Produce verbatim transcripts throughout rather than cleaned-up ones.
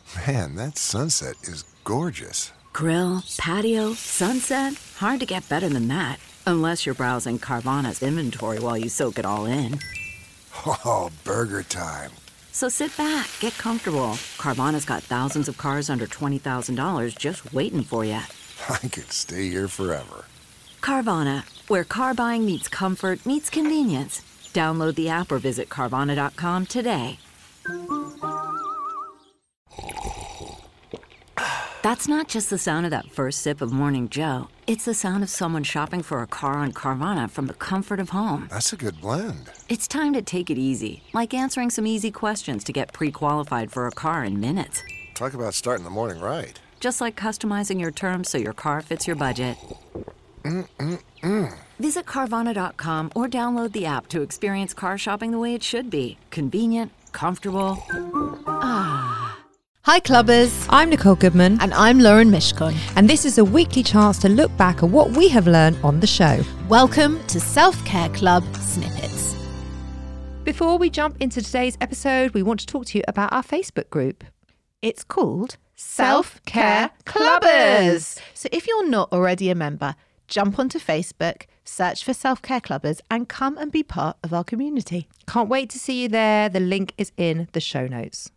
Man, that sunset is gorgeous. Grill, patio, sunset. Hard to get better than that. Unless you're browsing Carvana's inventory while you soak it all in. Oh, burger time. So sit back, get comfortable. Carvana's got thousands of cars under twenty thousand dollars just waiting for you. I could stay here forever. Carvana, where car buying meets comfort, meets convenience. Download the app or visit Carvana dot com today. That's not just the sound of that first sip of Morning Joe. It's the sound of someone shopping for a car on Carvana from the comfort of home. That's a good blend. It's time to take it easy, like answering some easy questions to get pre-qualified for a car in minutes. Talk about starting the morning right. Just like customizing your terms so your car fits your budget. Mm-mm-mm. Visit Carvana dot com or download the app to experience car shopping the way it should be. Convenient, comfortable. Ah. Hi Clubbers, I'm Nicole Goodman. And I'm Lauren Mishkon. And this is a weekly chance to look back at what we have learned on the show. Welcome to Self-Care Club Snippets. Before we jump into today's episode, we want to talk to you about our Facebook group. It's called Self-Care Clubbers. So if you're not already a member, jump onto Facebook, search for Self-Care Clubbers and come and be part of our community. Can't wait to see you there. The link is in the show notes.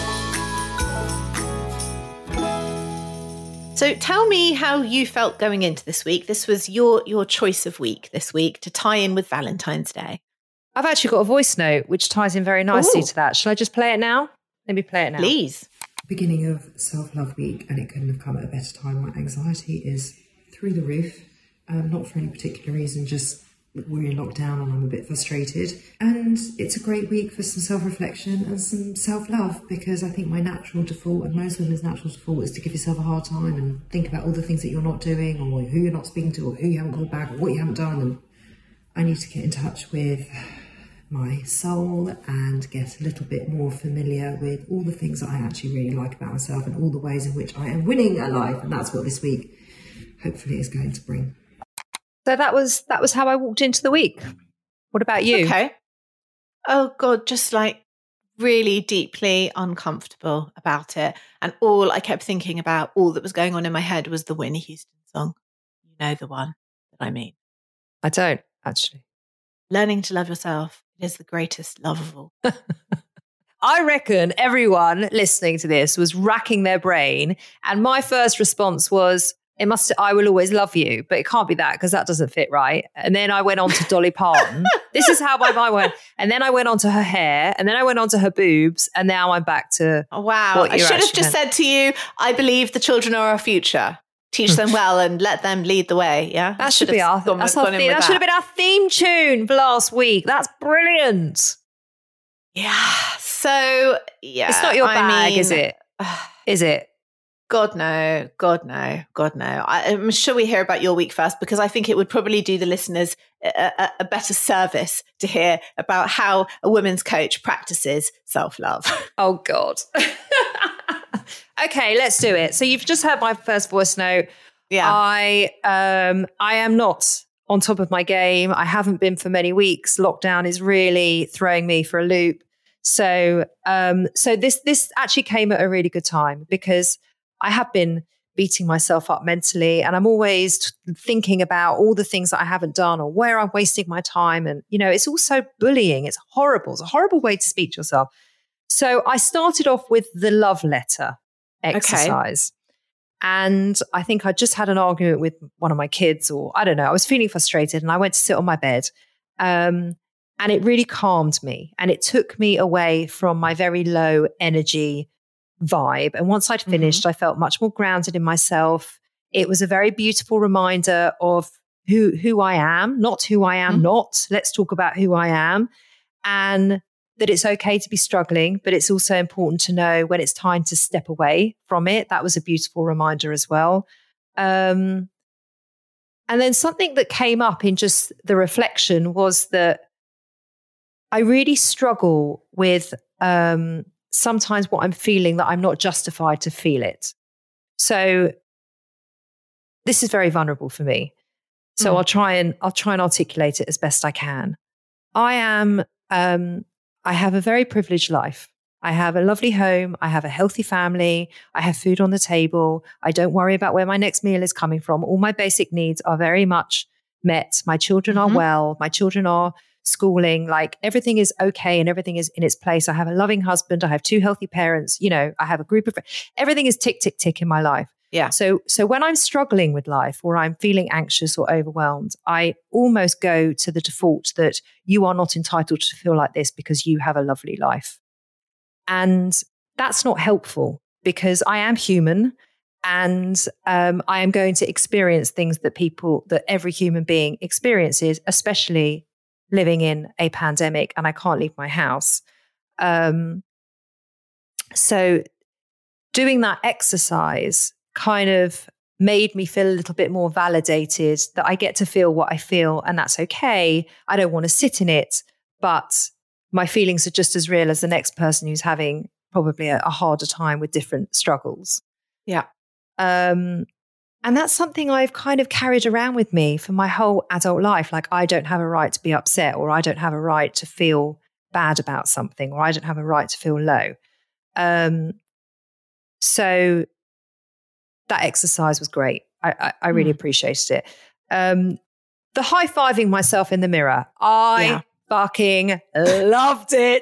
So tell me how you felt going into this week. This was your your choice of week this week to tie in with Valentine's Day. I've actually got a voice note which ties in very nicely Ooh. to that. Shall I just play it now? Let me play it now. Please. Beginning of self-love week, and it couldn't have come at a better time. My anxiety is through the roof, um, not for any particular reason, just we're in lockdown and I'm a bit frustrated. And it's a great week for some self-reflection and some self-love, because I think my natural default, and most women's natural default, is to give yourself a hard time and think about all the things that you're not doing, or who you're not speaking to, or who you haven't called back, or what you haven't done. And I need to get in touch with my soul and get a little bit more familiar with all the things that I actually really like about myself and all the ways in which I am winning at life. And that's what this week hopefully is going to bring. So that was that was how I walked into the week. What about you? Okay. Oh God, just like really deeply uncomfortable about it. And all I kept thinking about, all that was going on in my head, was the Whitney Houston song. You know, the one that I mean. I don't, actually. Learning to love yourself is the greatest love of all. I reckon everyone listening to this was racking their brain. And my first response was, it must, I will always love you, but it can't be that because that doesn't fit right. And then I went on to Dolly Parton. This is how my mind went. And then I went on to her hair, and then I went on to her boobs, and now I'm back to oh, wow. I should have just meant. said to you, I believe the children are our future. Teach them well and let them lead the way. Yeah, that should be our. Gone, that's gone our theme, that, that should have been our theme tune for last week. That's brilliant. Yeah. So yeah, it's not your I bag, mean, is it? Is it? God no, God no, God no. I, I'm sure we hear about your week first, because I think it would probably do the listeners a, a, a better service to hear about how a women's coach practices self-love. Oh God. Okay, let's do it. So you've just heard my first voice note. Yeah. I um I am not on top of my game. I haven't been for many weeks. Lockdown is really throwing me for a loop. So um so this this actually came at a really good time, because I have been beating myself up mentally, and I'm always thinking about all the things that I haven't done or where I'm wasting my time. And, you know, it's also bullying. It's horrible. It's a horrible way to speak to yourself. So I started off with the love letter exercise. Okay. And I think I just had an argument with one of my kids, or I don't know, I was feeling frustrated, and I went to sit on my bed. Um, and it really calmed me, and it took me away from my very low energy vibe. And once I'd finished, mm-hmm. I felt much more grounded in myself. It was a very beautiful reminder of who who I am, not who I am mm-hmm. not. Let's talk about who I am, and that it's okay to be struggling, but it's also important to know when it's time to step away from it. That was a beautiful reminder as well. Um, and then something that came up in just the reflection was that I really struggle with um, sometimes what I'm feeling, that I'm not justified to feel it. So this is very vulnerable for me. So mm. I'll try and I'll try and articulate it as best I can. I am, um, I have a very privileged life. I have a lovely home. I have a healthy family. I have food on the table. I don't worry about where my next meal is coming from. All my basic needs are very much met. My children mm-hmm. are well. My children are schooling. Like everything is okay and everything is in its place. I have a loving husband. I have two healthy parents. You know, I have a group of friends. Everything is tick, tick, tick in my life. Yeah. So, so when I'm struggling with life or I'm feeling anxious or overwhelmed, I almost go to the default that you are not entitled to feel like this because you have a lovely life. And that's not helpful because I am human and um, I am going to experience things that people, that every human being experiences, especially living in a pandemic and I can't leave my house. Um, so doing that exercise kind of made me feel a little bit more validated that I get to feel what I feel and that's okay. I don't want to sit in it, but my feelings are just as real as the next person who's having probably a, a harder time with different struggles. Yeah. Um, and that's something I've kind of carried around with me for my whole adult life. Like I don't have a right to be upset or I don't have a right to feel bad about something or I don't have a right to feel low. Um, so that exercise was great. I, I, I really mm. appreciated it. Um, the high-fiving myself in the mirror. I yeah. fucking loved it.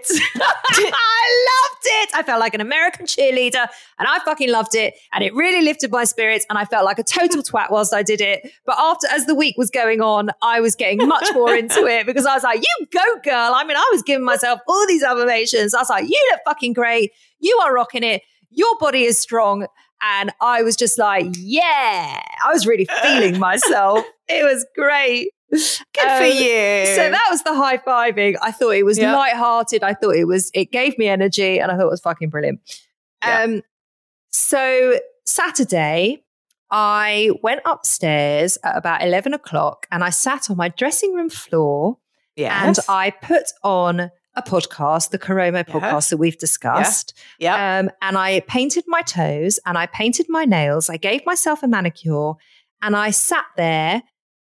I loved it. I felt like an American cheerleader and I fucking loved it. And it really lifted my spirits and I felt like a total twat whilst I did it. But after, as the week was going on, I was getting much more into it because I was like, you go girl. I mean, I was giving myself all these affirmations. I was like, you look fucking great. You are rocking it. Your body is strong. And I was just like, yeah, I was really feeling myself. It was great. Good um, for you. So that was the high fiving. I thought it was yep. lighthearted. I thought it was, it gave me energy and I thought it was fucking brilliant. Yep. Um, so Saturday, I went upstairs at about eleven o'clock and I sat on my dressing room floor yes. and I put on a podcast, the Coromo podcast yes. that we've discussed. Yeah. Yep. Um, and I painted my toes and I painted my nails. I gave myself a manicure and I sat there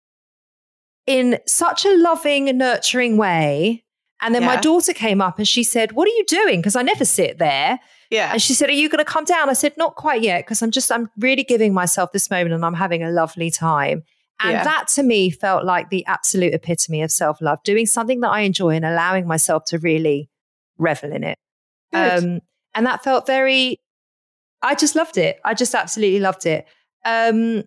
in such a loving, nurturing way. And then yeah. my daughter came up and she said, what are you doing? Because I never sit there. Yeah. And she said, are you going to come down? I said, not quite yet, because I'm just, I'm really giving myself this moment and I'm having a lovely time. And yeah. that to me felt like the absolute epitome of self-love, doing something that I enjoy and allowing myself to really revel in it. Um, and that felt very, I just loved it. I just absolutely loved it. Um,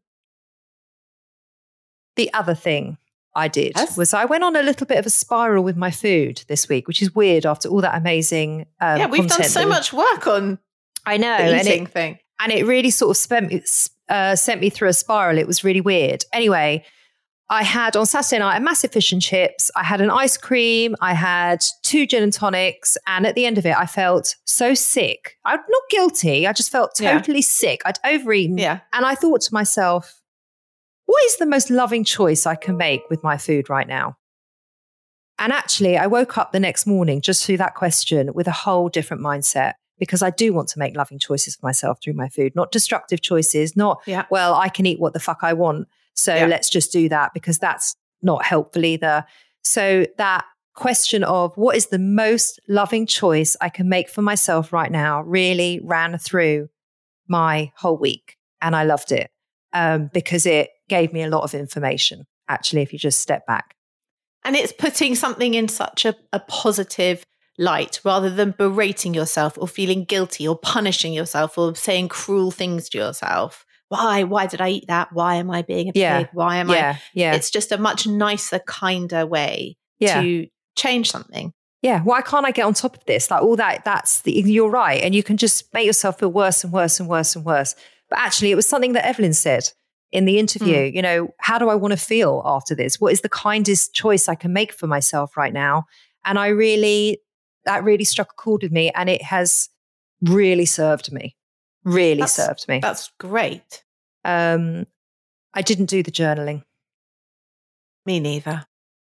the other thing I did yes. was I went on a little bit of a spiral with my food this week, which is weird after all that amazing um, yeah, we've done so that, much work on I know, the eating and it, thing. And it really sort of spent, uh, sent me through a spiral. It was really weird. Anyway, I had on Saturday night a massive fish and chips. I had an ice cream. I had two gin and tonics. And at the end of it, I felt so sick. I'm not guilty. I just felt totally yeah. sick. I'd overeaten. Yeah. And I thought to myself, what is the most loving choice I can make with my food right now? And actually, I woke up the next morning just through that question with a whole different mindset, because I do want to make loving choices for myself through my food, not destructive choices, not, yeah. well, I can eat what the fuck I want, so yeah. let's just do that, because that's not helpful either. So that question of what is the most loving choice I can make for myself right now really ran through my whole week. And I loved it um, because it gave me a lot of information, actually, if you just step back. And it's putting something in such a, a positive light rather than berating yourself or feeling guilty or punishing yourself or saying cruel things to yourself. Why? Why did I eat that? Why am I being a yeah. pig? Why am yeah. I? Yeah. It's just a much nicer, kinder way yeah. to change something. Yeah. Why can't I get on top of this? Like all that, that's the, you're right. And you can just make yourself feel worse and worse and worse and worse. But actually, it was something that Evelyn said in the interview. Mm. You know, how do I want to feel after this? What is the kindest choice I can make for myself right now? And I really, that really struck a chord with me, and it has really served me. Really that's, served me. That's great. Um, I didn't do the journaling. Me neither.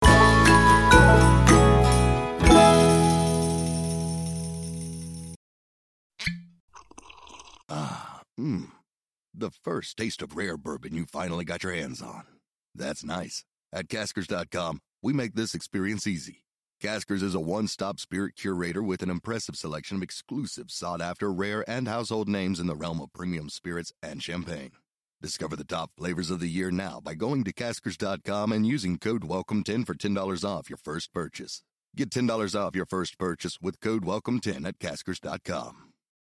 Ah, mmm. The first taste of rare bourbon you finally got your hands on. That's nice. At Caskers dot com, we make this experience easy. Caskers is a one-stop spirit curator with an impressive selection of exclusive, sought-after, rare, and household names in the realm of premium spirits and champagne. Discover the top flavors of the year now by going to caskers dot com and using code welcome ten for ten dollars off your first purchase. Get ten dollars off your first purchase with code welcome ten at caskers dot com.